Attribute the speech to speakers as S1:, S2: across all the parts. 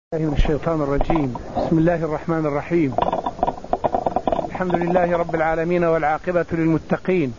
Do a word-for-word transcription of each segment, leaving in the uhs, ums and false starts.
S1: من الشيطان الرجيم. بسم الله الرحمن الرحيم. الحمد لله رب العالمين والعاقبة للمتقين،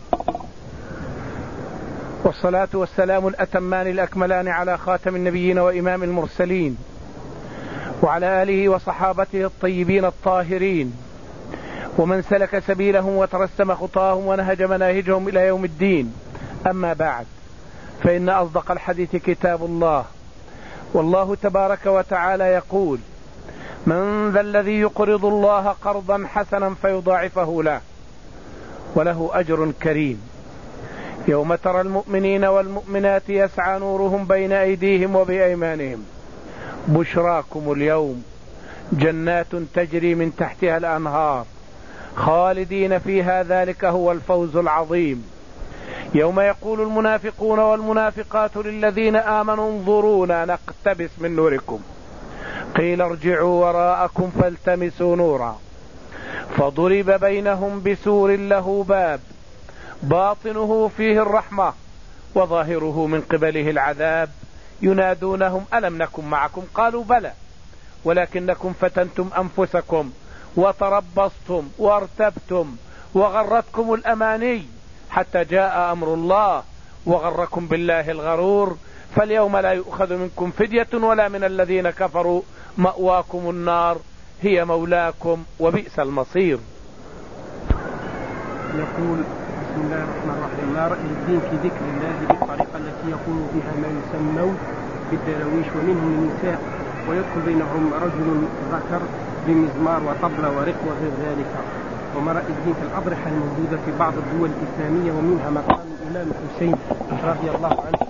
S1: والصلاة والسلام الأتمان الأكملان على خاتم النبيين وإمام المرسلين وعلى آله وصحابته الطيبين الطاهرين ومن سلك سبيلهم وترسم خطاهم ونهج مناهجهم إلى يوم الدين. أما بعد، فإن أصدق الحديث كتاب الله، والله تبارك وتعالى يقول: من ذا الذي يقرض الله قرضا حسنا فيضاعفه له وله أجر كريم. يوم ترى المؤمنين والمؤمنات يسعى نورهم بين أيديهم وبأيمانهم بشراكم اليوم جنات تجري من تحتها الأنهار خالدين فيها، ذلك هو الفوز العظيم. يوم يقول المنافقون والمنافقات للذين آمنوا انظرونا نقتبس من نوركم قيل ارجعوا وراءكم فالتمسوا نورا فضرب بينهم بسور له باب باطنه فيه الرحمة وظاهره من قبله العذاب ينادونهم ألم نكن معكم قالوا بلى ولكنكم فتنتم أنفسكم وتربصتم وارتبتم وغرتكم الأماني حتى جاء أمر الله وغركم بالله الغرور، فاليوم لا يؤخذ منكم فدية ولا من الذين كفروا، مأواكم النار هي مولاكم وبئس المصير.
S2: يقول: بسم الله الرحمن الرحيم. ما رأي الدين في ذكر الله بالطريقة التي يقوم بها ما يسمون بالدراويش ومنهم النساء ويدخل بينهم رجل ذكر بمزمار وطبلة ورق وغير ذلك؟ وما رأي الدين في الأضرحة الموجودة في بعض الدول الإسلامية ومنها مقام الإمام الحسين رضي الله عنه؟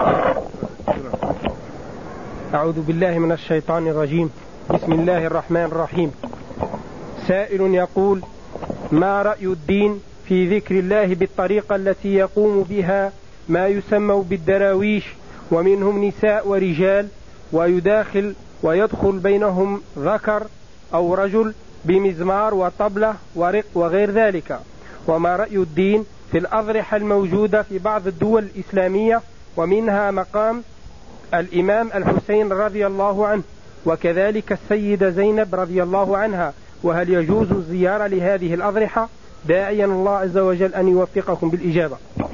S2: أعوذ بالله من الشيطان الرجيم. بسم الله الرحمن الرحيم. سائل يقول: ما رأي الدين في ذكر الله بالطريقة التي يقوم بها ما يسمى بالدراويش ومنهم نساء ورجال ويداخل ويدخل بينهم ذكر أو رجل بمزمار وطبلة ورق وغير ذلك؟ وما رأي الدين في الأضرحة الموجودة في بعض الدول الإسلامية ومنها مقام الإمام الحسين رضي الله عنه وكذلك السيدة زينب رضي الله عنها؟ وهل يجوز الزيارة لهذه الأضرحة؟ داعيا الله عز وجل أن يوفقكم بالإجابة.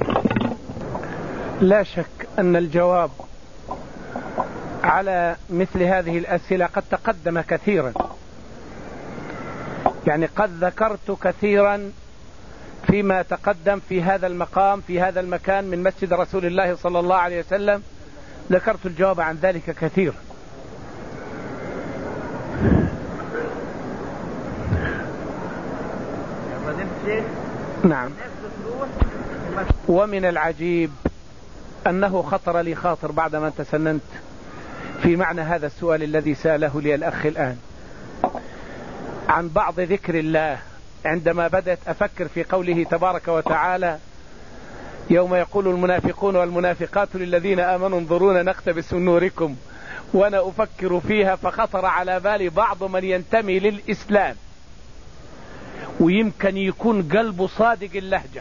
S1: لا شك أن الجواب على مثل هذه الأسئلة قد تقدم كثيرا، يعني قد ذكرت كثيرا فيما تقدم في هذا المقام في هذا المكان من مسجد رسول الله صلى الله عليه وسلم، ذكرت الجواب عن ذلك كثيرا. نعم. ومن العجيب أنه خطر لي خاطر بعدما تسننت في معنى هذا السؤال الذي سأله لي الأخ الآن عن بعض ذكر الله، عندما بدأت أفكر في قوله تبارك وتعالى: يوم يقول المنافقون والمنافقات للذين آمنوا انظرونا نقتبس من نوركم، وأنا أفكر فيها فخطر على بالي بعض من ينتمي للإسلام ويمكن يكون قلبه صادق اللهجة،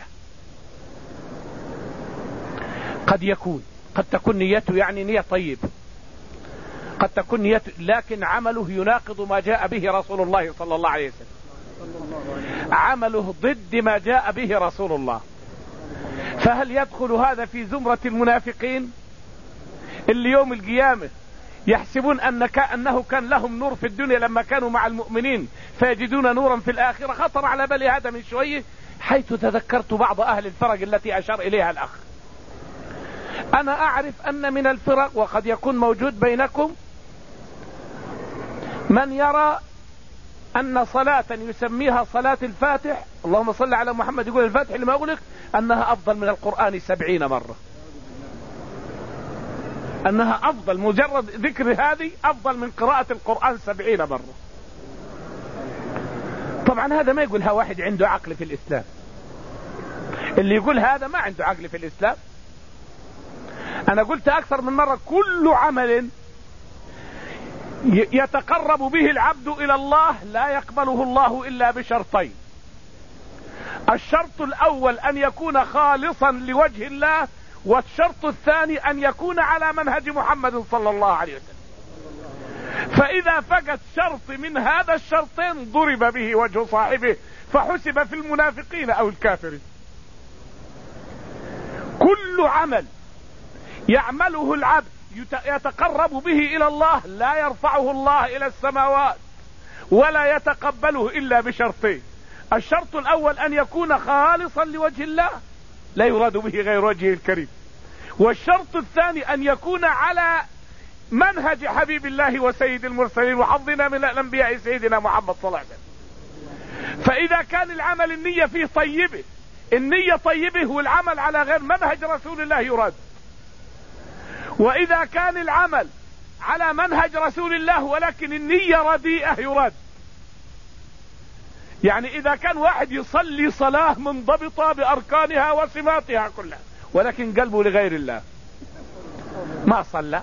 S1: قد يكون قد تكون نيته يعني نية طيب، قد تكون نيته لكن عمله يناقض ما جاء به رسول الله صلى الله عليه وسلم، عمله ضد ما جاء به رسول الله. فهل يدخل هذا في زمرة المنافقين اللي يوم القيامة يحسبون أن أنه كان لهم نور في الدنيا لما كانوا مع المؤمنين فيجدون نورا في الآخرة؟ خطر على بالي هذا من شوية حيث تذكرت بعض أهل الفرق التي أشار إليها الأخ. أنا أعرف أن من الفرق وقد يكون موجود بينكم من يرى أن صلاة يسميها صلاة الفاتح، اللهم صل على محمد، يقول الفاتح لما أغلق، أنها أفضل من القرآن سبعين مرة، أنها أفضل، مجرد ذكر هذه أفضل من قراءة القرآن سبعين مرة. طبعا هذا ما يقولها واحد عنده عقل في الإسلام، اللي يقول هذا ما عنده عقل في الإسلام. أنا قلت أكثر من مرة: كل عمل يتقرب به العبد إلى الله لا يقبله الله إلا بشرطين: الشرط الأول أن يكون خالصا لوجه الله، والشرط الثاني أن يكون على منهج محمد صلى الله عليه وسلم. فإذا فقد شرط من هذا الشرطين ضرب به وجه صاحبه فحسب في المنافقين أو الكافرين. كل عمل يعمله العبد يتقرب به إلى الله لا يرفعه الله إلى السماوات ولا يتقبله إلا بشرطين. الشرط الأول أن يكون خالصا لوجه الله لا يراد به غير وجهه الكريم، والشرط الثاني أن يكون على منهج حبيب الله وسيد المرسلين وحظنا من الأنبياء سيدنا محمد صلى الله عليه وسلم. فإذا كان العمل النية فيه طيبة، النية طيبة والعمل على غير منهج رسول الله يراد. وإذا كان العمل على منهج رسول الله ولكن النية رديئة يراد. يعني إذا كان واحد يصلي صلاة منضبطة بأركانها وصفاتها كلها ولكن قلبه لغير الله ما صلى،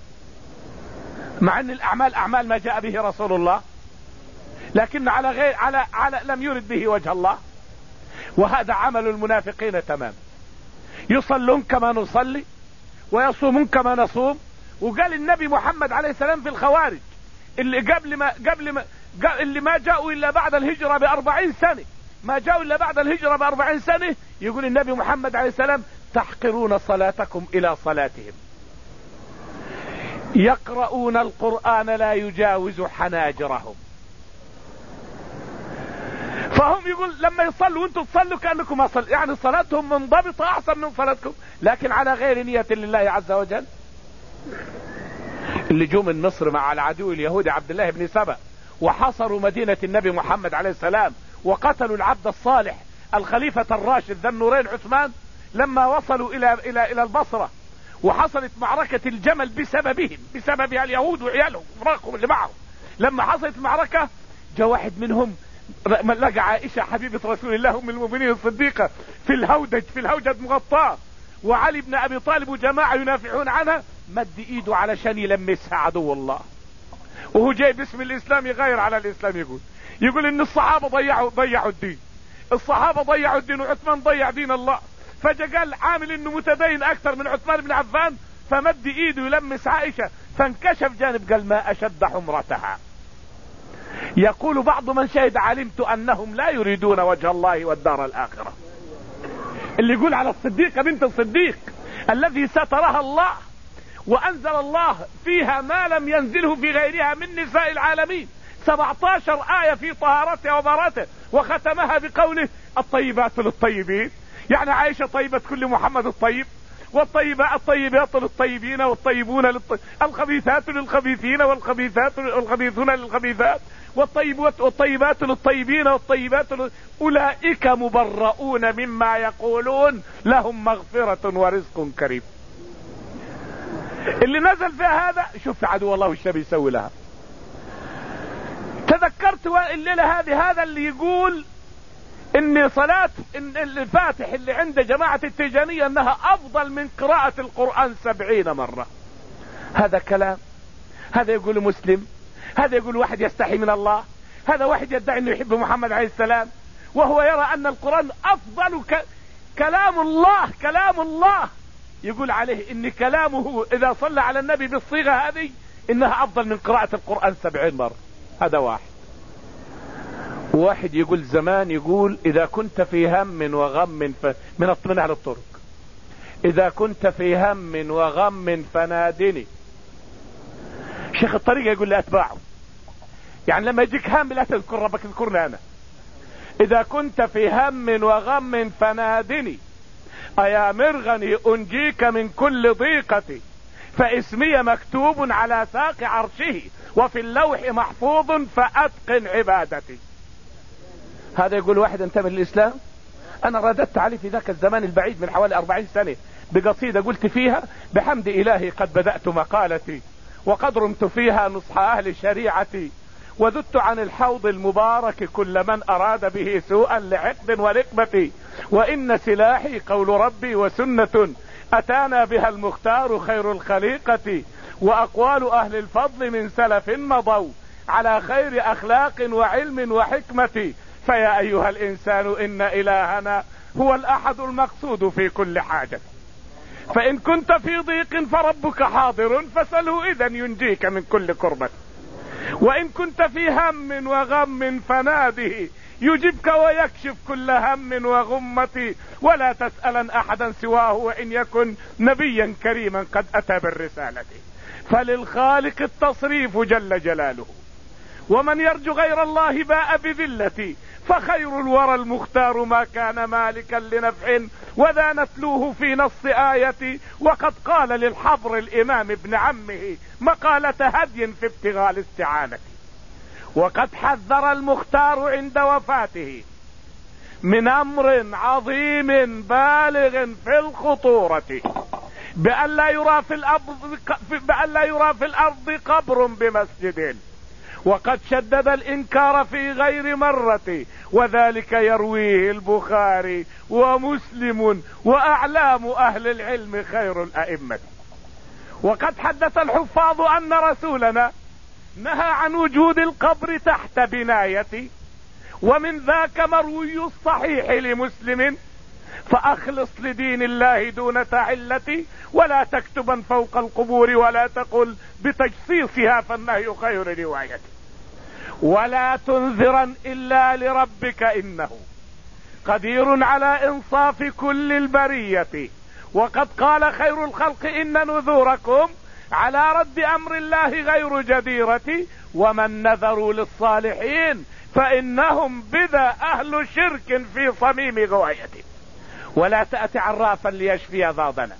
S1: مع أن الأعمال أعمال ما جاء به رسول الله لكن على غير على على لم يرد به وجه الله. وهذا عمل المنافقين تمام. يصلون كما نصلي ويصومون كما نصوم. وقال النبي محمد عليه السلام في الخوارج اللي قبل ما قبل ما اللي ما جاءوا الا بعد الهجرة بأربعين سنة، ما جاءوا الا بعد الهجرة بأربعين سنة، يقول النبي محمد عليه السلام تحقرون صلاتكم الى صلاتهم، يقرؤون القرآن لا يجاوز حناجرهم. فهم يقول لما يصلوا وانتم تصلوا كأنكم ما صلوا، يعني صلاتهم منضبطة احسن من صلاتكم لكن على غير نية لله عز وجل. اللي جو من مصر مع العدو اليهودي عبد الله بن سبأ وحصروا مدينة النبي محمد عليه السلام وقتلوا العبد الصالح الخليفة الراشد ذا النورين عثمان، لما وصلوا الى الى الى البصرة وحصلت معركة الجمل بسببهم بسببها اليهود وعيالهم وفراقهم اللي معهم. لما حصلت المعركة جاء واحد منهم لقى عائشة حبيبة رسول الله ام المؤمنين الصديقة في الهودج في الهوجة مغطاة وعلي بن ابي طالب وجماعة ينافعون عنها، مد ايده علشان يلمسها عدو الله وهو جاي باسم الاسلام يغير على الاسلام. يقول يقول ان الصحابة ضيعوا ضيعوا الدين، الصحابة ضيعوا الدين وعثمان ضيع دين الله. فجاء قال عامل انه متدين اكثر من عثمان بن عفان فمد ايده يلمس عائشة فانكشف جانب قال ما اشد حمرتها. يقول بعض من شهد علمت انهم لا يريدون وجه الله والدار الاخرة. اللي يقول على الصديقة بنت الصديق الذي سترها الله وانزل الله فيها ما لم ينزله في غيرها من نساء العالمين، سبعة عشر آية في طهارتها وبراءتها، وختمها بقوله الطيبات للطيبين. يعني عائشة طيبة كل محمد الطيب، والطيبات الطيبات للطيبين والطيبون للطيب، الخبيثات للخبيثين والخبيثات والخبيثون للخبيثات، والطيبات والطيبات للطيبين والطيبات لل... أولئك مبرؤون مما يقولون لهم مغفرة ورزق كريم. اللي نزل فيها هذا شوف عدو الله وش بيسوي لها. تذكرت الليلة هذه هذا اللي يقول ان صلاة إن الفاتح اللي عند جماعة التيجانية انها افضل من قراءة القرآن سبعين مرة. هذا كلام، هذا يقول مسلم، هذا يقول واحد يستحي من الله، هذا واحد يدعي انه يحب محمد عليه السلام وهو يرى ان القرآن افضل ك... كلام الله كلام الله. يقول عليه ان كلامه اذا صلى على النبي بالصيغة هذه انها افضل من قراءة القرآن سبعين مرة. هذا واحد. واحد يقول زمان يقول اذا كنت في هم وغم ف... من من اهل الطرق، اذا كنت في هم وغم فنادني. شيخ الطريقة يقول لأتباعه يعني لما يجيك هم لا تذكر ربك اذكرني انا. اذا كنت في هم وغم فنادني ايا مرغني انجيك من كل ضيقتي فاسمي مكتوب على ساق عرشه وفي اللوح محفوظ فاتقن عبادتي. هذا يقول واحد انتمى للاسلام. انا رددت عليه في ذاك الزمان البعيد من حوالي اربعين سنة بقصيدة قلت فيها بحمد الهي قد بدأت مقالتي وقد رمت فيها نصح اهل شريعتي وذدت عن الحوض المبارك كل من اراد به سوءا لعقد ورقبتي وان سلاحي قول ربي وسنة اتانا بها المختار خير الخليقة واقوال اهل الفضل من سلف مضوا على خير اخلاق وعلم وحكمة. فيا ايها الانسان ان الهنا هو الاحد المقصود في كل حاجة، فان كنت في ضيق فربك حاضر فسله اذا ينجيك من كل كربة. وإن كنت في هم وغم فناده يجبك ويكشف كل هم وغمة، ولا تسألن أحدا سواه وإن يكن نبيا كريما قد أتى بالرسالة. فللخالق التصريف جل جلاله، ومن يرجو غير الله باء بذلة، فخير الورى المختار ما كان مالكا لنفع، وذا نتلوه في نص آية. وقد قال للحبر الإمام ابن عمه مقالة هدي في ابتغاء الاستعانة. وقد حذر المختار عند وفاته من أمر عظيم بالغ في الخطورة، بأن لا يرى في الأرض بأن لا يرى في الأرض قبر بمسجد، وقد شدد الإنكار في غير مرة، وذلك يرويه البخاري ومسلم وأعلام أهل العلم خير الأئمة. وقد حدث الحفاظ أن رسولنا نهى عن وجود القبر تحت بناية، ومن ذاك مروي الصحيح لمسلم: فأخلص لدين الله دون تعلة، ولا تكتبا فوق القبور، ولا تقل بتجصيصها فالنهي خير رواية، ولا تنذرا إلا لربك إنه قدير على إنصاف كل البرية. وقد قال خير الخلق: إن نذوركم على رد أمر الله غير جديرة، ومن نذروا للصالحين فإنهم بذا أهل شرك في صميم غواية. ولا تأتي عرافا ليشفي ضادنا،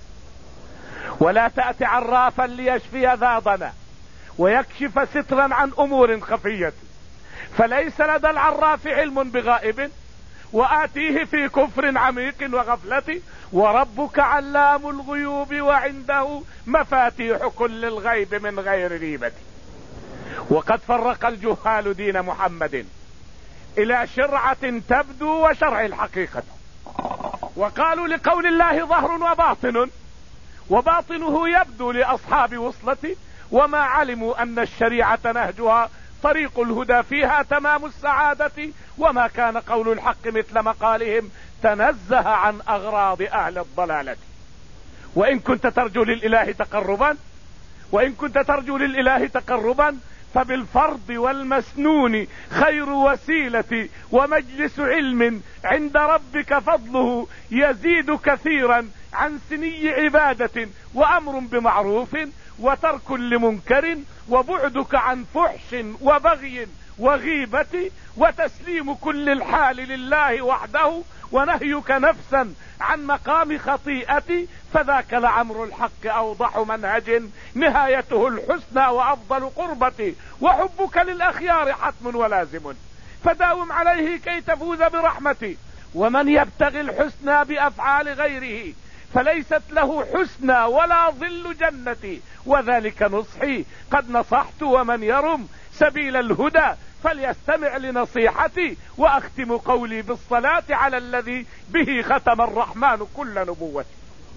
S1: ولا تأتي عرافا ليشفي ضادنا ويكشف سترا عن أمور خفية، فليس لدى العراف علم بغائب، وآتيه في كفر عميق وغفلة، وربك علام الغيوب وعنده مفاتيح كل الغيب من غير ريبة. وقد فرق الجهال دين محمد إلى شرعة تبدو وشرع الحقيقة، وقالوا لقول الله ظهر وباطن، وباطنه يبدو لأصحاب وصلة، وما علموا أن الشريعة نهجها طريق الهدى فيها تمام السعادة، وما كان قول الحق مثل مقالهم تنزه عن أغراض أهل الضلالة. وإن كنت ترجو للإله تقربا وإن كنت ترجو للإله تقربا فبالفرض والمسنون خير وسيلة، ومجلس علم عند ربك فضله يزيد كثيرا عن سني عبادة، وأمر بمعروف وترك لمنكر، وبعدك عن فحش وبغي وغيبة، وتسليم كل الحال لله وحده، ونهيك نفسا عن مقام خطيئة، فذاك لعمر الحق أوضح منهج نهايته الحسنى وأفضل قربة، وحبك للأخيار حتم ولازم، فداوم عليه كي تفوز برحمتي. ومن يبتغي الحسنى بأفعال غيره فليست له حسنى ولا ظل جنتي، وذلك نصحي قد نصحت، ومن يرم سبيل الهدى فليستمع لنصيحتي. وأختم قولي بالصلاة على الذي به ختم الرحمن كل نبوتي.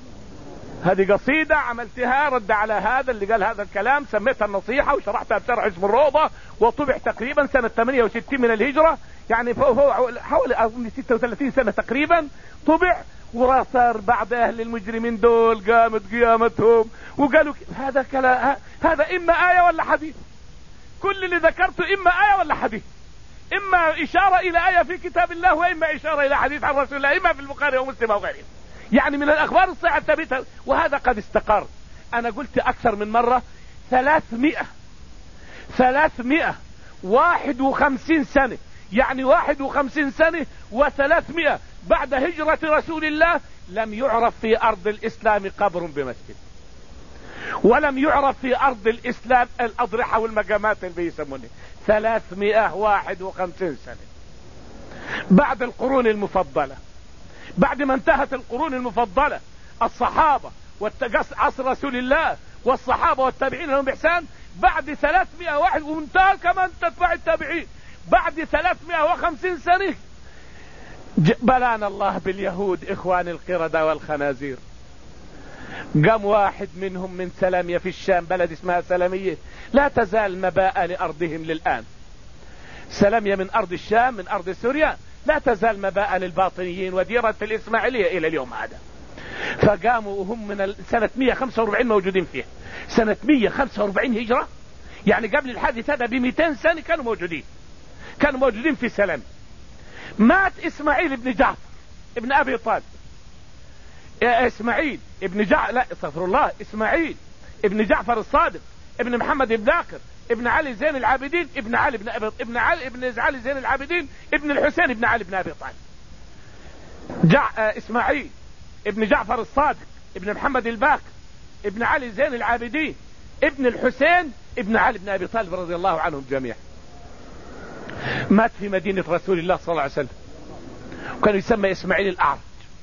S1: هذه قصيدة عملتها رد على هذا اللي قال هذا الكلام، سميتها النصيحة وشرحتها بشرح اسم الروضة، وطبع تقريبا سنة ثمانية وستين من الهجرة، يعني حوالي ستة وثلاثين سنة تقريبا طبع، وصار بعد أهل المجرمين دول قامت قيامتهم وقالوا هذا كلام، هذا إما آية ولا حديث، كل اللي ذكرته إما آية ولا حديث، إما إشارة إلى آية في كتاب الله، وإما إشارة إلى حديث عن رسول الله، إما في البخاري ومسلم أو غيره، يعني من الأخبار الصحيحة الثابتة. وهذا قد استقر. أنا قلت أكثر من مرة ثلاثمائة ثلاثمائة واحد وخمسين سنة، يعني واحد وخمسين سنة وثلاثمائة بعد هجرة رسول الله لم يعرف في أرض الإسلام قبر بمسجد، ولم يعرف في أرض الإسلام الأضرحة والمقامات اللي بيسمونه. ثلاثمائة واحد وخمسين سنة بعد القرون المفضلة، بعد ما انتهت القرون المفضلة، الصحابة عصر رسول الله والصحابة والتابعين لهم بإحسان، بعد ثلاثمائة واحد وانتهى كمان تتبع التابعين، بعد ثلاثمائة وخمسين سنة بلانا الله باليهود إخوان القردة والخنازير. قام واحد منهم من سلامية في الشام، بلد اسمها سلامية، لا تزال مباء لأرضهم للآن. سلامية من أرض الشام، من أرض سوريا، لا تزال مباء للباطنيين وديرة الإسماعيلية إلى اليوم هذا. فقاموا هم من سنة مئة وخمسة وأربعين موجودين فيه، سنة مئة وخمسة وأربعين هجرة، يعني قبل الحادث هذا ب مئتين سنة كانوا موجودين، كانوا موجودين في سلام. مات اسماعيل ابن جعفر ابن ابي طالب، اسماعيل ابن جعفر لا استغفر الله اسماعيل ابن جعفر الصادق ابن محمد بن باكر ابن علي زين العابدين ابن علي بن ابي ابن علي ابن علي زين العابدين ابن الحسين ابن علي بن ابي طالب. جع... اسماعيل ابن جعفر الصادق ابن محمد الباكر ابن علي زين العابدين ابن الحسين ابن علي بن ابي طالب رضي الله عنهم جميعا. مات في مدينة رسول الله صلى الله عليه وسلم، وكان يسمى اسماعيل الاعرج،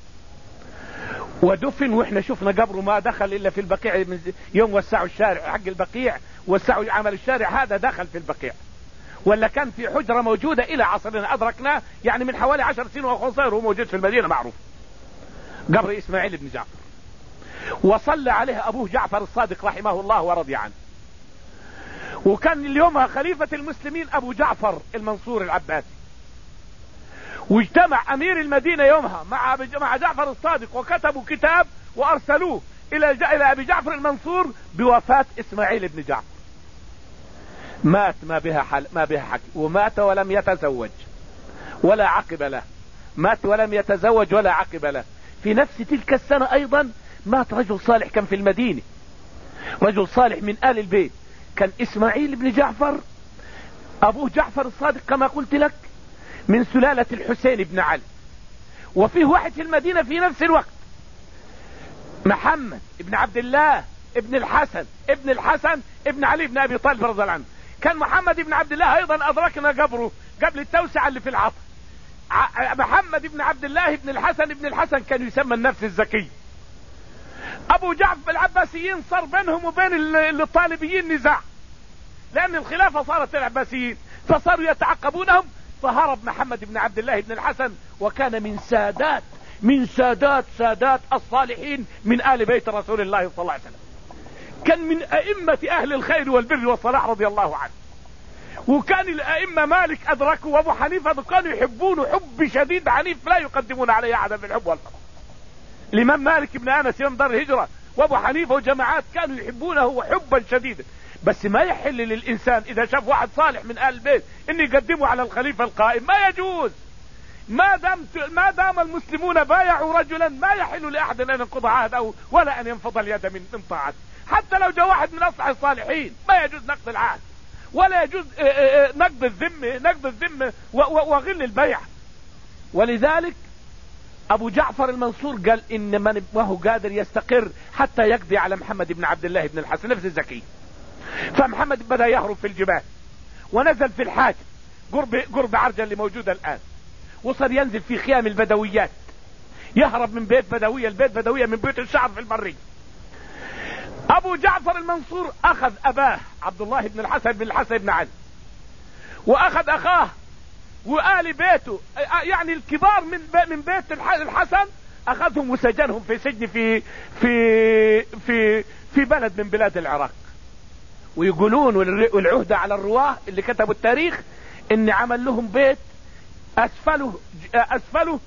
S1: ودفن واحنا شفنا قبره ما دخل الا في البقيع. من يوم وسعوا الشارع حق البقيع، وسعوا عمل الشارع هذا دخل في البقيع، ولا كان في حجرة موجودة الى عصرنا ادركناه، يعني من حوالي عشر سنين وخمسة هو موجود في المدينة معروف قبر اسماعيل بن جعفر. وصلى عليه ابوه جعفر الصادق رحمه الله ورضي عنه، وكان اليومها خليفة المسلمين ابو جعفر المنصور العباسي. واجتمع امير المدينة يومها مع مع جعفر الصادق، وكتبوا كتاب وارسلوه الى الى ابي جعفر المنصور بوفاة اسماعيل بن جعفر. مات ما بها حل ما بها حكي، ومات ولم يتزوج ولا عقب له، مات ولم يتزوج ولا عقب له. في نفس تلك السنة ايضا مات رجل صالح كان في المدينة، رجل صالح من آل البيت، كان اسماعيل بن جعفر ابوه جعفر الصادق كما قلت لك من سلالة الحسين بن علي. وفيه واحد في المدينة في نفس الوقت محمد ابن عبد الله ابن الحسن ابن الحسن ابن علي بن ابي طالب رضي الله عنه. كان محمد ابن عبد الله ايضا ادركنا قبره قبل التوسعة اللي في العطر. محمد ابن عبد الله ابن الحسن ابن الحسن كان يسمى النفس الزكي. ابو جعفر العباسيين صار بينهم وبين الطالبيين نزاع، لان الخلافة صارت العباسيين، فصاروا يتعقبونهم. فهرب محمد بن عبد الله بن الحسن، وكان من سادات من سادات سادات الصالحين من آل بيت رسول الله صلى الله عليه وسلم. كان من أئمة أهل الخير والبر والصلاح رضي الله عنه. وكان الأئمة مالك أدركوا وأبو حنيفة كانوا يحبونه حب شديد عنيف لا يقدمون عليه أحدا بالحب والفضل. الإمام مالك بن أنس يوم دار الهجرة وأبو حنيفة وجماعات كانوا يحبونه حبا شديدا. بس ما يحل للإنسان إذا شاف واحد صالح من آل البيت إن يقدمه على الخليفة القائم، ما يجوز. ما دام ما دام المسلمون بايعوا رجلا ما يحل لأحد أن ينقض عهده ولا أن ينفض اليد من من طاعته، حتى لو جاء واحد من أصلح الصالحين ما يجوز نقض العهد ولا يجوز نقض الذمة نقض الذمة وغل البيع. ولذلك أبو جعفر المنصور قال إن من ما هو قادر يستقر حتى يقضي على محمد بن عبد الله بن الحسن نفس الزكي. فمحمد بدأ يهرب في الجبال، ونزل في الحاج قرب قرب عرجة اللي موجودة الآن، وصل ينزل في خيام البدويات، يهرب من بيت بدوية البيت بدوية من بيت الشعب في البرية. أبو جعفر المنصور أخذ أباه عبد الله بن الحسن بن الحسن بن علي، وأخذ أخاه وآل بيته، يعني الكبار من من بيت الحسن، أخذهم وسجنهم في سجن في في في في بلد من بلاد العراق. ويقولون والعهدة على الرواه اللي كتبوا التاريخ ان عمل لهم بيت اسفله اسفله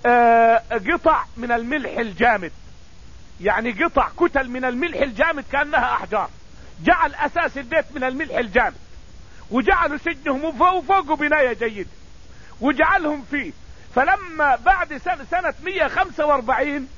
S1: قطع من الملح الجامد، يعني قطع كتل من الملح الجامد كأنها احجار. جعل اساس البيت من الملح الجامد، وجعلوا سجنهم وفوقه بناية جيدة وجعلهم فيه. فلما بعد سنة, سنة مئة وخمسة واربعين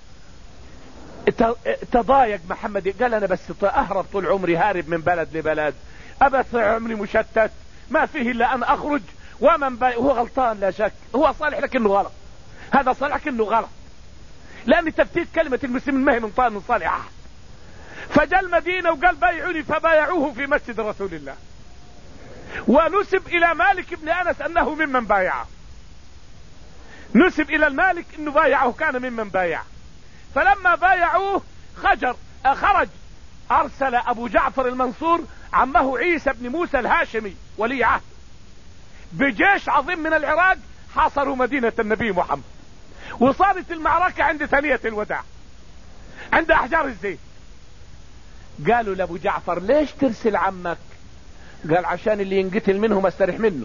S1: تضايق محمد، قال انا بس اهرب طول عمري هارب من بلد لبلد، ابث عمري مشتت ما فيه الا ان اخرج ومن باي. هو غلطان لا شك، هو صالح لكنه غلط، هذا صالح لكنه غلط، لان تفتيت كلمة المسلمين ما هي من طال من صالح احد. فجاء المدينة وقال بايعوني، فبايعوه في مسجد رسول الله، ونسب الى مالك بن انس انه ممن بايعه، نسب الى المالك انه بايعه كان ممن بايعه. فلما بايعوه خجر خرج ارسل ابو جعفر المنصور عمه عيسى بن موسى الهاشمي ولي عهد بجيش عظيم من العراق، حاصروا مدينة النبي محمد. وصارت المعركة عند ثانية الوداع عند احجار الزيت. قالوا لابو جعفر ليش ترسل عمك؟ قال عشان اللي ينقتل منهم استريح منه،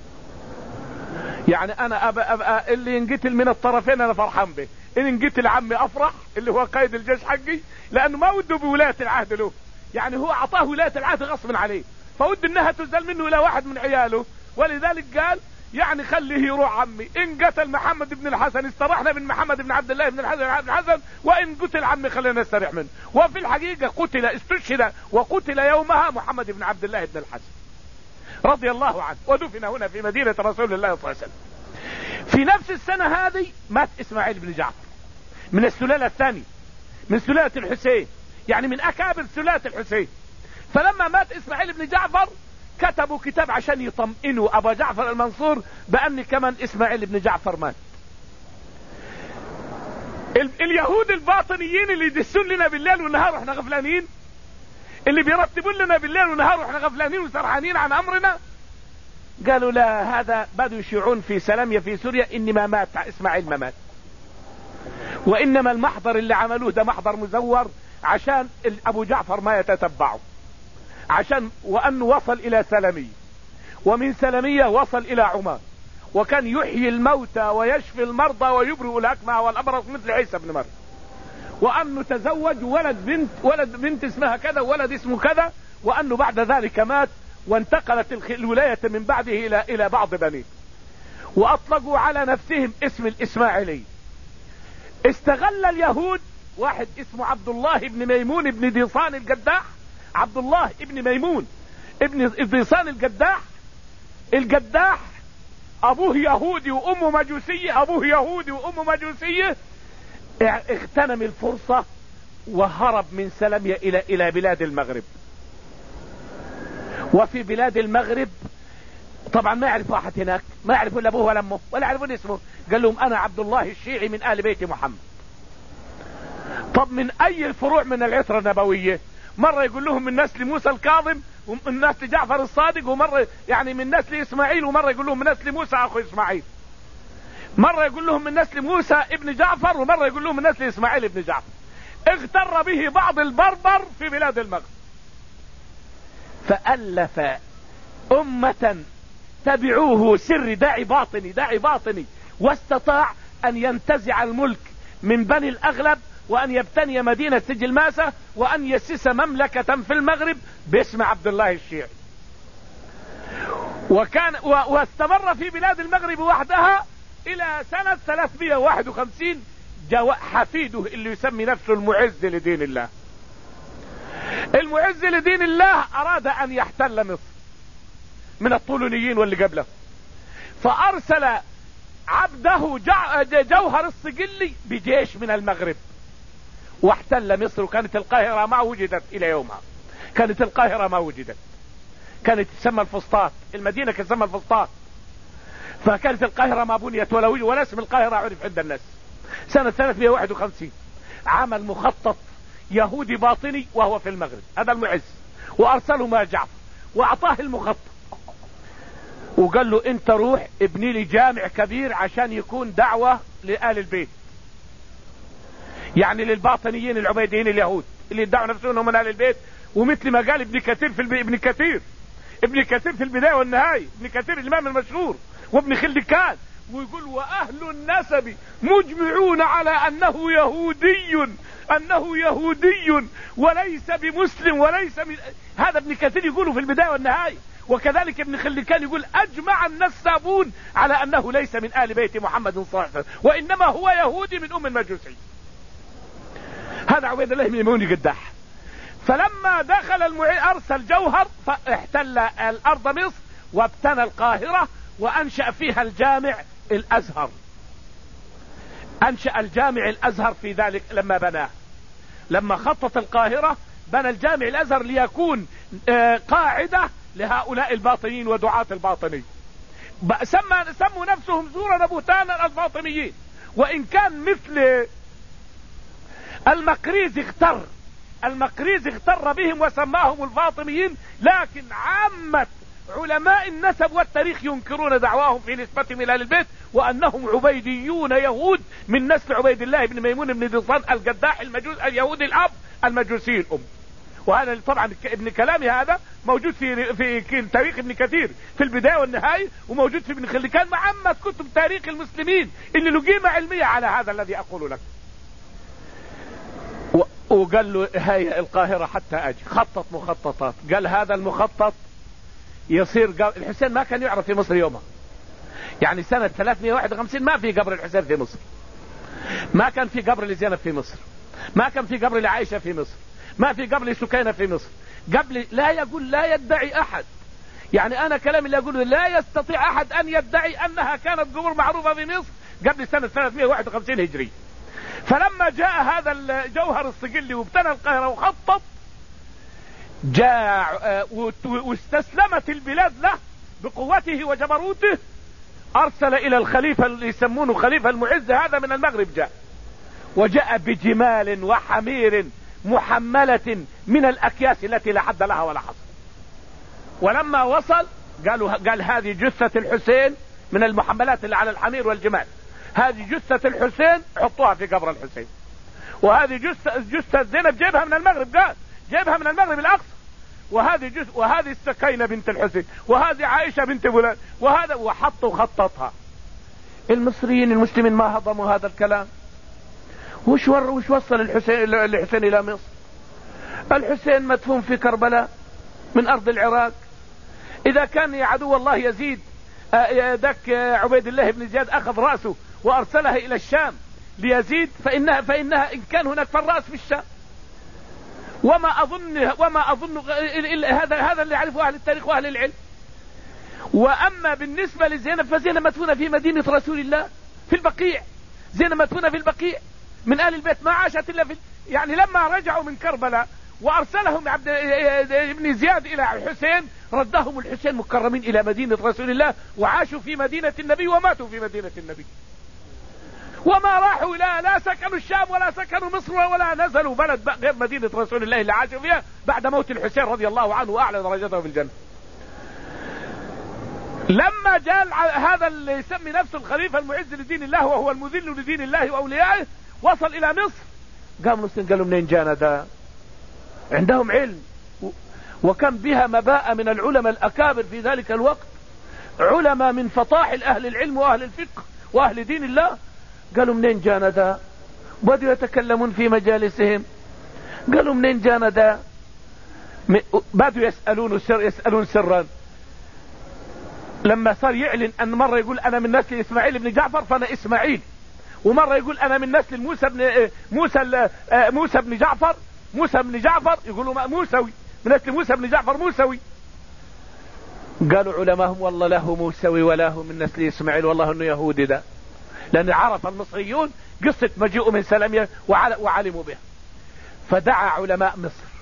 S1: يعني انا أبقى أبقى اللي ينقتل من الطرفين انا فرحان به، ان انقتل عمي افرح اللي هو قائد الجيش حقي، لانه ما وده بولاية العهد له، يعني هو اعطاه ولاية العهد غصبا عليه، فود انها تزال منه الى واحد من عياله، ولذلك قال يعني خليه يروح عمي، ان قتل محمد بن الحسن استرحنا من محمد بن عبد الله بن الحسن بن الحسن، وان قتل عمي خلينا نستريح منه. وفي الحقيقة قتل استشهد وقتل يومها محمد بن عبد الله بن الحسن رضي الله عنه، ودفن هنا في مدينة رسول الله صلى الله عليه وسلم. في نفس السنة هذه مات اسماعيل بن جعفر من السلالة الثانية، من سلالة الحسين، يعني من اكابر سلالة الحسين. فلما مات اسماعيل بن جعفر كتبوا كتاب عشان يطمئنوا ابا جعفر المنصور بان كمان اسماعيل بن جعفر مات. ال اليهود الباطنيين اللي يدسون لنا بالليل والنهار واحنا غفلانين، اللي بيرتبون لنا بالليل والنهار واحنا غفلانين وسرحانين عن امرنا، قالوا لا، هذا بدوا يشيعون في سلامية في سوريا ان ما مات اسماعيل، ما مات، وانما المحضر اللي عملوه ده محضر مزور عشان ابو جعفر ما يتتبعه، عشان وانه وصل الى سلمية، ومن سلمية وصل الى عمان، وكان يحيي الموتى ويشفي المرضى ويبرئ الاكمه والابرص مثل عيسى بن مريم، وانه تزوج ولد بنت ولد بنت اسمها كذا وولد اسمه كذا، وانه بعد ذلك مات وانتقلت الولاية من بعده الى الى بعض بنيه، واطلقوا على نفسهم اسم الاسماعيلي. استغل اليهود واحد اسمه عبد الله بن ميمون بن ديصان القداح، عبد الله ابن ميمون ابن ديصان القداح. القداح ابوه يهودي وامه مجوسية، ابوه يهودي وامه مجوسية. اغتنم الفرصة وهرب من سلمية الى الى بلاد المغرب. وفي بلاد المغرب طبعا ما يعرف واحد هناك، ما يعرفون لا ابوه ولا امه ولا يعرفون اسمه. قال لهم انا عبد الله الشيعي من ال بيت محمد. طب من اي الفروع من العترة النبوية؟ مرة يقول لهم من نسل موسى الكاظم، ومن نسل جعفر الصادق، ومرة يعني من نسل اسماعيل، ومرة يقول لهم من نسل موسى اخو اسماعيل، مرة يقول لهم من نسل موسى ابن جعفر، ومرة يقول لهم من نسل اسماعيل ابن جعفر. اغتر به بعض البربر في بلاد المغرب، فألف أمة تبعوه سر داعي باطني داعي باطني، واستطاع أن ينتزع الملك من بني الأغلب، وأن يبتني مدينة سجل ماسة، وأن يسس مملكة في المغرب باسم عبد الله الشيعي. وكان و... واستمر في بلاد المغرب وحدها إلى سنة ثلاثمائة وواحد وخمسين. جاء حفيده اللي يسمي نفسه المعز لدين الله. المعز لدين الله أراد أن يحتل مصر من الطولونيين واللي قبله، فأرسل عبده جوهر الصقلي بجيش من المغرب واحتل مصر. وكانت القاهرة ما وجدت إلى يومها، كانت القاهرة ما وجدت، كانت تسمى الفسطاط، المدينة كانت تسمى الفسطاط. فكانت القاهرة ما بنيت ولا وجد، ولا اسم القاهرة عرف عند الناس. سنة ثلاثمائة وواحد وخمسين عمل مخطط يهودي باطني وهو في المغرب، هذا المعز، وارسله مع جعفر واعطاه المخطط، وقال له انت روح ابني لي جامع كبير عشان يكون دعوة لآل البيت، يعني للباطنيين العبيديين اليهود اللي يدعوا نفسهم من آل البيت. ومثل ما قال ابن كثير في البي... ابن كثير ابن كثير في البداية والنهاية، ابن كثير الامام المشهور، وابن خلدكان، ويقول واهل النسب مجمعون على انه يهودي انه يهودي وليس بمسلم وليس من... هذا ابن كثير يقوله في البداية والنهاية. وكذلك ابن خلدكان يقول اجمع النسابون على انه ليس من آل بيت محمد صلى الله عليه وسلم، وانما هو يهودي من ام المجوسي. هذا عبيد الله بن ميمون القداح. فلما دخل المعز ارسل جوهر فاحتل الارض مصر وابتنى القاهرة وانشأ فيها الجامع الازهر. انشأ الجامع الازهر في ذلك لما بناه، لما خطط القاهرة بنى الجامع الازهر ليكون قاعدة لهؤلاء الباطنيين ودعاة الباطني. سمى سموا نفسهم زورا بهتانا الباطنيين، وان كان مثل المقريز اغتر المقريز اغتر بهم وسماهم الفاطميين، لكن عامة علماء النسب والتاريخ ينكرون دعواهم في نسبتهم الى البيت، وانهم عبيديون يهود من نسل عبيد الله بن ميمون بن ديصان القداح المجوس اليهودي الاب المجوسي الام. وهذا طبعا ابن كلامي هذا موجود في في تاريخ ابن كثير في البداية والنهاية، وموجود في ابن خلدكان مع عامة كتب تاريخ المسلمين اللي له قيمة علمية على هذا الذي اقول لك. وقال له هيئ القاهرة حتى اجي، خطط مخططات. قال هذا المخطط يصير الحسين ما كان يعرف في مصر يومها، يعني سنة ثلاثمائة وواحد وخمسين ما في قبر الحسين في مصر، ما كان في قبر لزينب في مصر، ما كان في قبر لعائشة في مصر، ما في قبر لسكينة في مصر. قبل لا يقول لا يدعي أحد، يعني أنا كلام اللي أقوله لا يستطيع أحد أن يدعي أنها كانت قبور معروفة في مصر قبل سنة ثلاثمائة وواحد وخمسين هجري. فلما جاء هذا الجوهر الصقلي وابتنى القاهرة وخطط، جاء واستسلمت البلاد له بقوته وجبروته، أرسل إلى الخليفة اللي يسمونه خليفة المعز، هذا من المغرب جاء، وجاء بجمال وحمير محملة من الأكياس التي لا حد لها ولا حصر. ولما وصل قالوا قال هذه جثة الحسين من المحملات اللي على الحمير والجمال، هذه جثة الحسين حطوها في قبر الحسين، وهذه جثة جثة زينب جيبها من المغرب، قال جيبها من المغرب الأقصى، وهذه جثة، وهذه السكينة بنت الحسين، وهذه عائشة بنت فلان، وهذا، وحطوا خططها. المصريين المسلمين ما هضموا هذا الكلام. وش ور وش وصل الحسين الحسين إلى مصر؟ الحسين مدفون في كربلاء من أرض العراق. إذا كان عدو الله يزيد ذاك عبيد الله بن زياد أخذ رأسه وأرسلها إلى الشام ليزيد، فإنها فإنها إن كان هناك فالرأس في الشام. وما أظن وما أظن هذا هذا اللي يعرفه أهل التاريخ وأهل العلم. وأما بالنسبة لزينب فزينب مدفونة في مدينة رسول الله في البقيع، زينب مدفونة في البقيع من آل البيت، ما عاشت إلا في، يعني لما رجعوا من كربلاء وأرسلهم عبد ابن زياد إلى الحسين، ردهم الحسين مكرمين إلى مدينة رسول الله، وعاشوا في مدينة النبي وماتوا في مدينة النبي، وما راحوا إلى لا سكنوا الشام ولا سكنوا مصر ولا نزلوا بلد غير مدينة رسول الله اللي عاشوا فيها بعد موت الحسين رضي الله عنه وأعلى درجته في الجنة. لما جاء هذا اللي يسمي نفسه الخليفة المعز لدين الله وهو المذل لدين الله وأوليائه، وصل إلى مصر، قام مسلم قالوا منين جانا ده؟ عندهم علم، وكم بها مباء من العلماء الأكابر في ذلك الوقت، علماء من فطاحل أهل العلم وأهل الفقه وأهل دين الله. قالوا منين جانا ده؟ بدوا يتكلمون في مجالسهم، قالوا منين جانا ده؟ بدوا يسألون سر يسألون سرا. لما صار يعلن أن مرة يقول أنا من نسل إسماعيل بن جعفر فأنا إسماعيل، ومرة يقول أنا من نسل موسى بن موسى موسى بن جعفر موسى بن جعفر يقولوا موسوي، من نسل موسى بن جعفر موسوي. قالوا علماءهم والله له موسوي ولا هو من نسل إسماعيل، والله إنه يهودي ده، لأن عرف المصريون قصة مجيئه من سلمية وعلموا بها. فدعا علماء مصر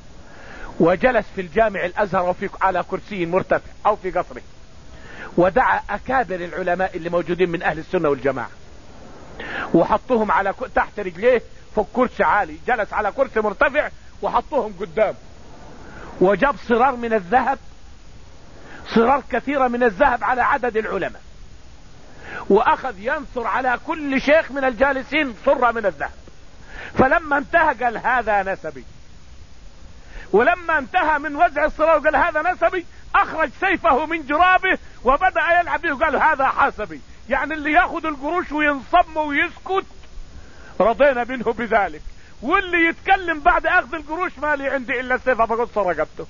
S1: وجلس في الجامع الأزهر وفي على كرسي مرتفع أو في قصره، ودعا أكابر العلماء اللي موجودين من أهل السنة والجماعة وحطوهم على تحت رجليه فوق كرسي عالي، جلس على كرسي مرتفع وحطوهم قدام، وجاب صرار من الذهب، صرار كثيرة من الذهب على عدد العلماء، وأخذ ينصر على كل شيخ من الجالسين صرة من الذهب. فلما انتهى قال هذا نسبي، ولما انتهى من وزع الصرار قال هذا نسبي، أخرج سيفه من جرابه وبدأ يلعب به وقال هذا حاسبي، يعني اللي ياخذ القروش وينصم ويسكت رضينا منه بذلك، واللي يتكلم بعد أخذ القروش ما لي عندي إلا السيف فقص رقبته.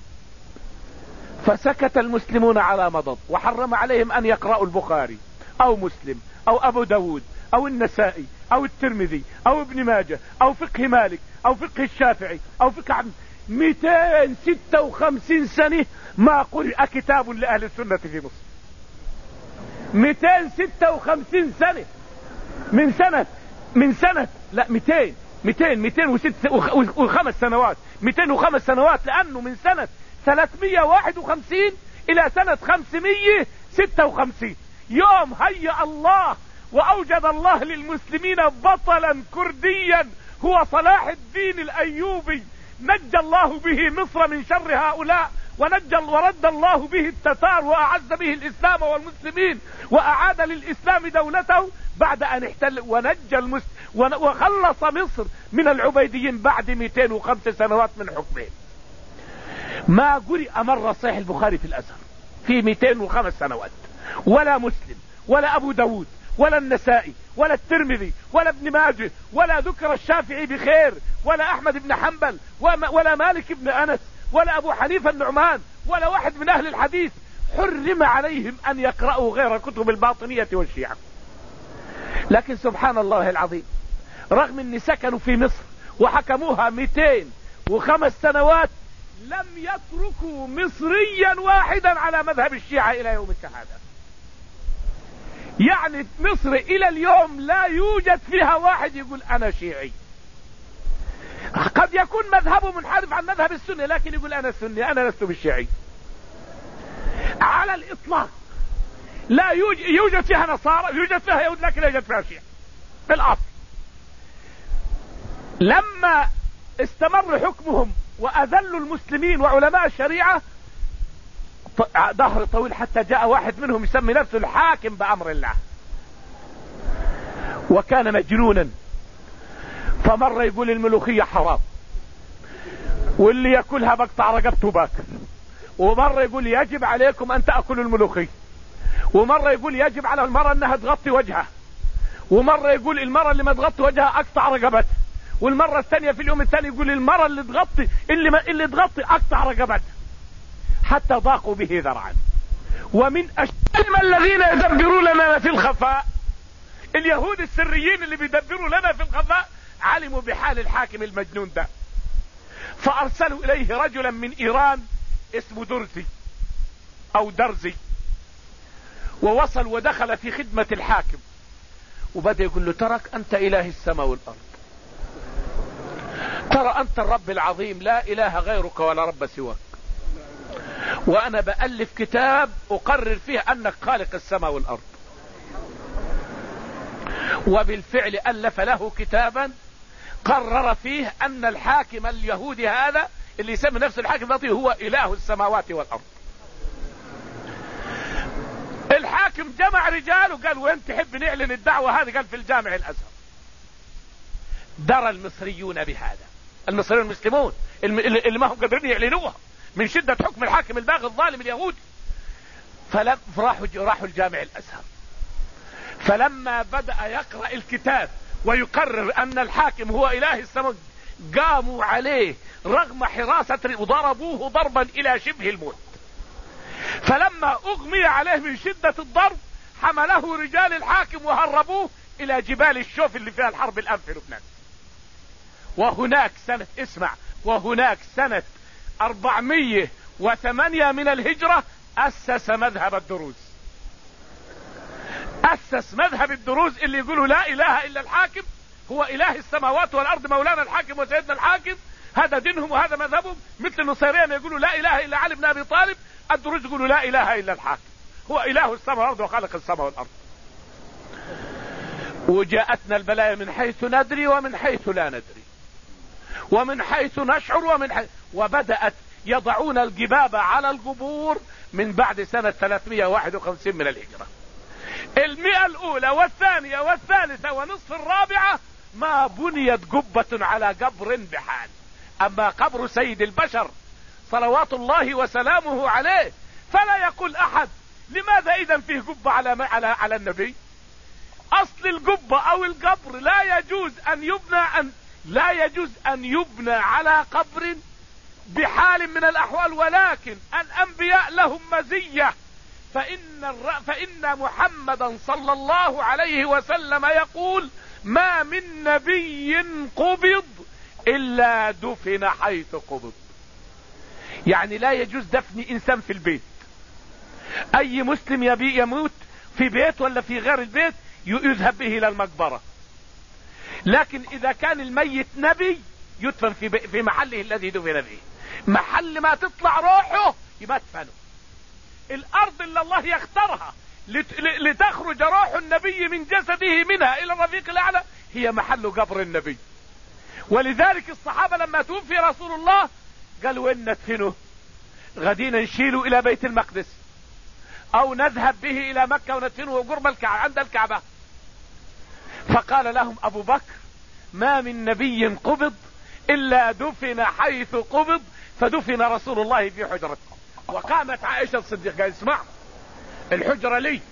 S1: فسكت المسلمون على مضض، وحرم عليهم أن يقرأوا البخاري أو مسلم أو أبو داود أو النسائي أو الترمذي أو ابن ماجه أو فقه مالك أو فقه الشافعي أو فقه عبد. مئتين وستة وخمسين سنة ما قرأ كتاب لأهل السنة في مصر، مئتين وستة وخمسين سنة من سنة من سنة لا مئتين مئتين مئتين وستة وخمس سنوات مئتين وخمس سنوات، لأنه من سنة ثلاثمائة وواحد وخمسين إلى سنة خمسمائة وستة وخمسين يوم هيأ الله وأوجد الله للمسلمين بطلا كرديا هو صلاح الدين الأيوبي، نجى الله به مصر من شر هؤلاء، ونجى ورد الله به التتار، وأعز به الإسلام والمسلمين، وأعاد للإسلام دولته بعد أن احتل، ونجى المسلم وخلص مصر من العبيديين بعد مئتين وخمس سنوات من حكمهم. ما قرئ مرة صحيح البخاري في الأزهر في مئتين وخمس سنوات، ولا مسلم ولا أبو داود ولا النسائي ولا الترمذي ولا ابن ماجه، ولا ذكر الشافعي بخير، ولا أحمد بن حنبل ولا مالك بن أنس ولا أبو حنيفة النعمان ولا واحد من اهل الحديث حرم عليهم ان يقرأوا غير كتب الباطنية والشيعة. لكن سبحان الله العظيم، رغم ان سكنوا في مصر وحكموها مئتين وخمس سنوات، لم يتركوا مصريا واحدا على مذهب الشيعة الى يومك هذا. يعني مصر الى اليوم لا يوجد فيها واحد يقول انا شيعي. قد يكون مذهبه منحرف عن مذهب السنة، لكن يقول انا سني، انا لست بالشيعي على الاطلاق. لا يوجد, يوجد فيها نصارى، يوجد فيها يهود، لكن لا يوجد فيها شيعة بالاصل. لما استمر حكمهم واذلوا المسلمين وعلماء الشريعة ظهر طويل، حتى جاء واحد منهم يسمي نفسه الحاكم بأمر الله، وكان مجنونا. فمرة يقول الملوخية حرام، واللي يأكلها بقطع رقبته باكر. ومرة يقول يجب عليكم ان تأكلوا الملوخية. ومرة يقول يجب على المرأة انها تغطي وجهها. ومرة يقول المرأة اللي ما تغطي وجهها اقطع رقبتها. والمرة الثانية في اليوم الثاني يقول المرأة اللي تغطي اللي, ما اللي تغطي اقطع رقبتها. حتى ضاقوا به ذرعا. ومن اشد الذين يدبرون لنا في الخفاء، اليهود السريين اللي بيدبروا لنا في الخفاء، علموا بحال الحاكم المجنون ده، فارسلوا اليه رجلا من ايران اسمه درزي او درزي، ووصل ودخل في خدمة الحاكم، وبدأ يقول له ترك انت اله السماء والارض، ترى انت الرب العظيم، لا اله غيرك ولا رب سواك، وانا بألف كتاب اقرر فيه انك خالق السماء والارض. وبالفعل ألف له كتابا قرر فيه ان الحاكم اليهودي هذا اللي يسمي نفسه الحاكم الباطني هو اله السماوات والارض. الحاكم جمع رجال وقال وين تحب نعلن الدعوة هذه؟ قال في الجامع الازهر. درى المصريون بهذا، المصريون المسلمون اللي ما هم قادرين يعلنوها من شدة حكم الحاكم الباغي الظالم اليهودي. فلم راحوا راحوا الجامع الازهر. فلما بدأ يقرأ الكتاب ويقرر ان الحاكم هو اله السماء، قاموا عليه رغم حراسة وضربوه ضربا الى شبه الموت. فلما اغمي عليه من شدة الضرب، حمله رجال الحاكم وهربوه الى جبال الشوف اللي فيها الحرب الان في لبنان. وهناك سنة اسمع وهناك سنة أربعمية وثمانية من الهجرة أسس مذهب الدروز. أسس مذهب الدروز اللي يقولوا لا إله إلا الحاكم، هو إله السماوات والأرض، مولانا الحاكم وسيدنا الحاكم، هذا دينهم وهذا مذهبهم. مثل النصيرية يقولوا لا إله إلا علي بن أبي طالب، الدروز يقولوا لا إله إلا الحاكم، هو إله السماء والأرض وخالق السماء والأرض. وجاءتنا البلايا من حيث ندري ومن حيث لا ندري، ومن حيث نشعر ومن حيث، وبدأت يضعون الجباب على القبور من بعد سنة ثلاثمائة وواحد وخمسين من الهجرة. المئة الأولى والثانية والثالثة ونصف الرابعة ما بنيت قبة على قبر بحال. أما قبر سيد البشر صلوات الله وسلامه عليه فلا يقول أحد لماذا إذا فيه قبة على على على النبي. أصل القبة أو القبر لا يجوز أن يبنى أن لا يجوز أن يبنى على قبر بحال من الأحوال، ولكن الأنبياء لهم مزية. فإن, الر... فإن محمدا صلى الله عليه وسلم يقول ما من نبي قبض إلا دفن حيث قبض. يعني لا يجوز دفن إنسان في البيت. أي مسلم يبي يموت في بيت ولا في غير البيت يذهب به إلى المقبرة، لكن إذا كان الميت نبي يدفن في, ب... في محله الذي دفن به. محل ما تطلع روحه يدفنه. الأرض اللي الله يختارها لت... لتخرج روح النبي من جسده منها إلى الرفيق الأعلى هي محل قبر النبي. ولذلك الصحابة لما توفي رسول الله قالوا وين ندفنه؟ غدينا نشيله إلى بيت المقدس أو نذهب به إلى مكة وندفنه قرب الكعبة عند الكعبة. فقال لهم أبو بكر ما من نبي قبض إلا دفن حيث قبض، فدفن رسول الله في حجرته. وقامت عائشة الصديقة قال اسمع الحجرة لي،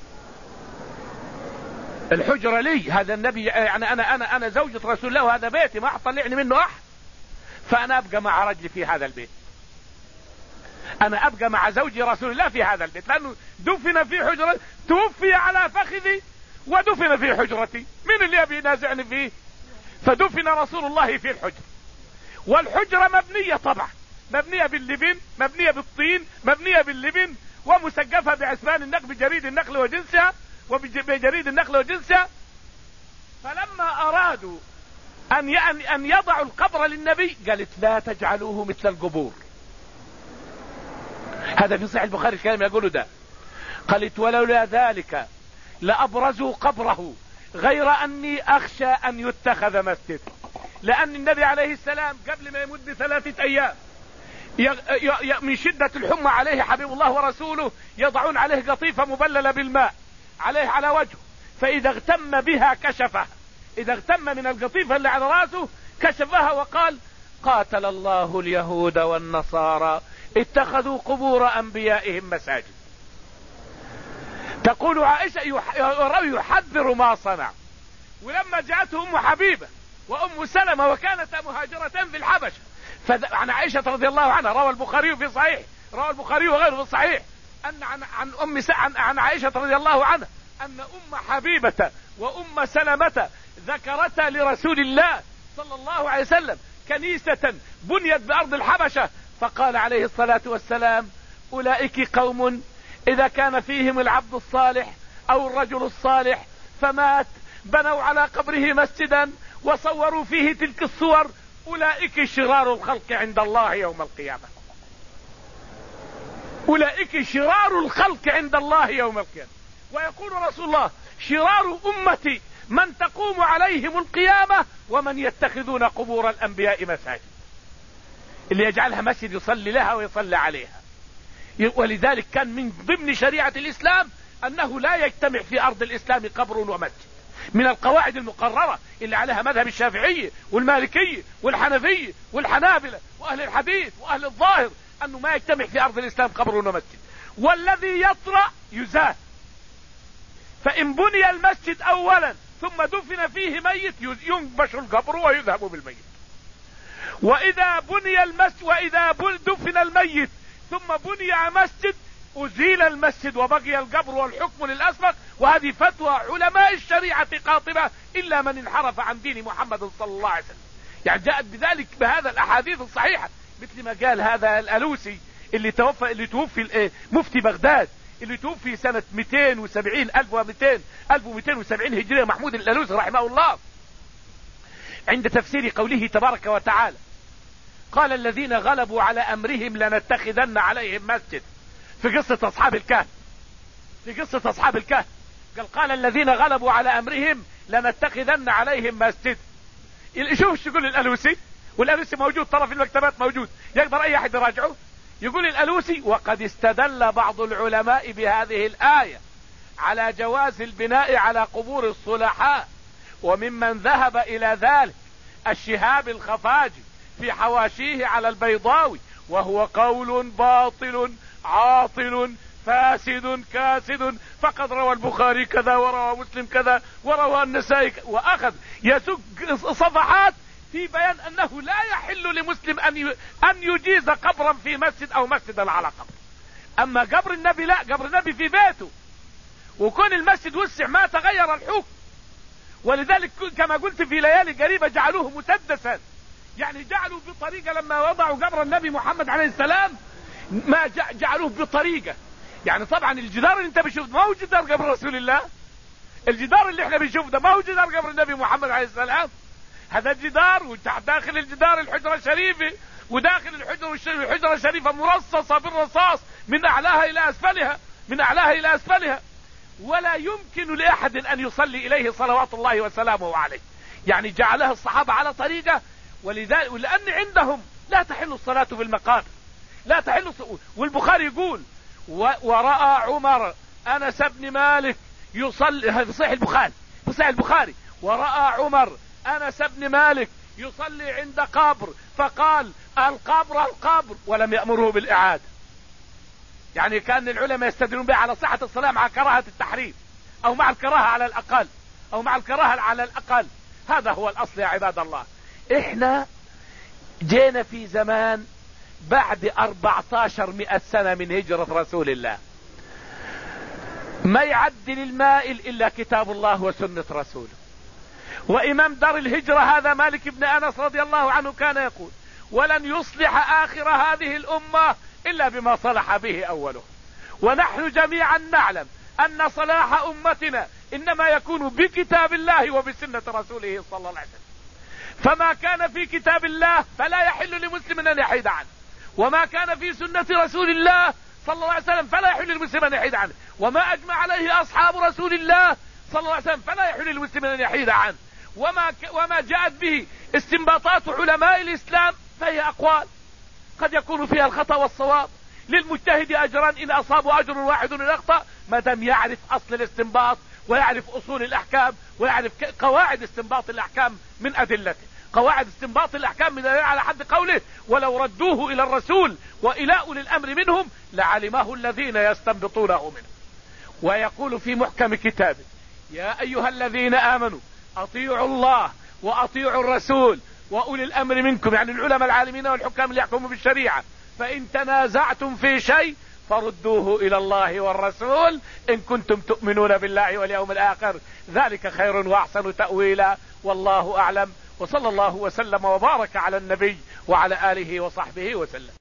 S1: الحجرة لي، هذا النبي يعني أنا أنا أنا زوجة رسول الله وهذا بيتي ما أطلعني منه أحد، فأنا أبقى مع رجلي في هذا البيت. انا ابقى مع زوجي رسول الله في هذا البيت، لانه دفن في حجرة، توفي على فخذي ودفن في حجرتي، من اللي يبي ينازعني فيه؟ فدفن رسول الله في الحجرة، والحجرة مبنية طبعا، مبنية باللبن، مبنية بالطين، مبنية باللبن، ومسقفة بعثمان النخل بجريد النخل وجنسها وبجريد النخل وجنسها. فلما ارادوا ان ان يضعوا القبر للنبي قالت لا تجعلوه مثل القبور. هذا في صحيح البخاري الكلام يقوله ده. قالت ولولا ذلك لابرزوا قبره غير اني اخشى ان يتخذ مسجد، لان النبي عليه السلام قبل ما يمد بثلاثة ايام من شدة الحمى عليه حبيب الله ورسوله يضعون عليه قطيفة مبللة بالماء عليه على وجهه، فاذا اغتم بها كشفها، اذا اغتم من القطيفة اللي على راسه كشفها وقال قاتل الله اليهود والنصارى اتخذوا قبور انبيائهم مساجد. تقول عائشة يحذر ما صنع. ولما جاءته ام حبيبة وام سلمة وكانتا مهاجرتان في الحبشة، عن عائشة رضي الله عنها، روى البخاري في صحيح، روى البخاري وغيره في الصحيح، ان عن عن ام عن, عن عائشة رضي الله عنها ان ام حبيبة وام سلمة ذكرتا لرسول الله صلى الله عليه وسلم كنيسة بنيت بارض الحبشة، فقال عليه الصلاة والسلام اولئك قوم اذا كان فيهم العبد الصالح او الرجل الصالح فمات بنوا على قبره مسجدا وصوروا فيه تلك الصور، اولئك شرار الخلق عند الله يوم القيامة. اولئك شرار الخلق عند الله يوم القيامة. ويقول رسول الله شرار امتي من تقوم عليهم القيامة ومن يتخذون قبور الانبياء مساجد، اللي يجعلها مسجد يصلي لها ويصلي عليها. ولذلك كان من ضمن شريعة الاسلام انه لا يجتمع في ارض الاسلام قبر ومسجد، من القواعد المقررة اللي عليها مذهب الشافعية والمالكية والحنفية والحنابلة واهل الحديث واهل الظاهر، انه ما يجتمع في ارض الاسلام قبر ومسجد. والذي يطرأ يزال. فان بني المسجد اولا ثم دفن فيه ميت ينبش القبر ويذهب بالميت. واذا بني المسجد واذا دفن الميت ثم بني مسجد ازيل المسجد وبقي القبر والحكم للاسبق. وهذه فتوى علماء الشريعة قاطبة الا من انحرف عن دين محمد صلى الله عليه وسلم. يعني جاءت بذلك بهذا الاحاديث الصحيحة، مثل ما قال هذا الالوسي اللي توفى اللي توفي مفتي بغداد اللي توفي سنة مئتين وسبعين ألف ومئتين ألف ومئتين وسبعين هجرية، محمود الالوسي رحمه الله، عند تفسير قوله تبارك وتعالى قال الذين غلبوا على امرهم لنتخذن عليهم مسجد، في قصة اصحاب الكهف، في قصة اصحاب الكهف قال قال الذين غلبوا على امرهم لنتخذن عليهم مسجد. شوف شو يقول الالوسي، والالوسي موجود ترى في المكتبات موجود، يقدر اي احد يراجعه. يقول الالوسي وقد استدل بعض العلماء بهذه الآية على جواز البناء على قبور الصلحاء، وممن ذهب الى ذلك الشهاب الخفاجي في حواشيه على البيضاوي، وهو قول باطل عاطل فاسد كاسد، فقد روى البخاري كذا وروى مسلم كذا وروى النسائي، واخذ يسق صفحات في بيان انه لا يحل لمسلم ان ان يجيز قبرا في مسجد او مسجدا على قبر. اما قبر النبي لا، قبر النبي في بيته، وكون المسجد وسع ما تغير الحكم. ولذلك كما قلت في ليالي قريبة جعلوه مسدسا، يعني جعلوا بطريقة لما وضعوا قبر النبي محمد عليه السلام ما جعلوه بطريقة، يعني طبعا الجدار اللي انت بتشوف ما هو جدار قبر رسول الله، الجدار اللي احنا بنشوف ده ما هو جدار قبر النبي محمد عليه السلام، هذا الجدار وداخل الجدار الحجرة الشريفة، وداخل الحجرة الحجرة الشريفة مرصصة بالرصاص من اعلاها الى اسفلها، من اعلاها الى اسفلها، ولا يمكن لاحد ان يصلي اليه صلوات الله وسلامه عليه. يعني جعلها الصحابة على طريقة، ولذلك ولان عندهم لا تحل الصلاة في المقابر، لا تحل الصلاة. والبخاري يقول ورأى عمر انس بن مالك يصلي في صحيح البخاري في صحيح البخاري ورأى عمر انس بن مالك يصلي عند قبر فقال القبر القبر ولم يأمره بالإعادة. يعني كان العلماء يستدلون بها على صحة الصلاة مع كراهة التحريم، او مع الكراهة على الاقل، او مع الكراهة على الاقل. هذا هو الاصل يا عباد الله. احنا جينا في زمان بعد أربعة عشر مئة سنة من هجرة رسول الله. ما يعدل المائل إلا كتاب الله وسنة رسوله. وإمام دار الهجرة هذا مالك بن أنس رضي الله عنه كان يقول: ولن يصلح آخر هذه الأمة إلا بما صلح به أوله. ونحن جميعا نعلم أن صلاح أمتنا إنما يكون بكتاب الله وبسنة رسوله صلى الله عليه وسلم. فما كان في كتاب الله فلا يحل لمسلم أن يحيد عنه، وما كان في سنة رسول الله صلى الله عليه وسلم فلا يحل للمسلم أن يحيد عنه، وما أجمع عليه أصحاب رسول الله صلى الله عليه وسلم فلا يحل للمسلم أن يحيد عنه، وما, ك... وما جاءت به استنباطات علماء الإسلام فهي أقوال قد يكون فيها الخطأ والصواب. للمجتهد أجران إن أصاب أجر واحد إن أخطأ، ما دام يعرف أصل الاستنباط ويعرف أصول الأحكام ويعرف قواعد استنباط الأحكام من أدلته. قواعد استنباط الأحكام من على حد قوله: ولو ردوه إلى الرسول وإلى أولي الأمر منهم لعلمه الذين يستنبطونه منه. ويقول في محكم كتابه: يا أيها الذين آمنوا أطيعوا الله وأطيعوا الرسول وأولي الأمر منكم، يعني العلماء العالمين والحكام اللي يحكموا بالشريعة، فإن تنازعتم في شيء فردوه إلى الله والرسول إن كنتم تؤمنون بالله واليوم الآخر، ذلك خير وأحسن تأويلا، والله أعلم. وصلى الله وسلم وبارك على النبي وعلى آله وصحبه وسلم.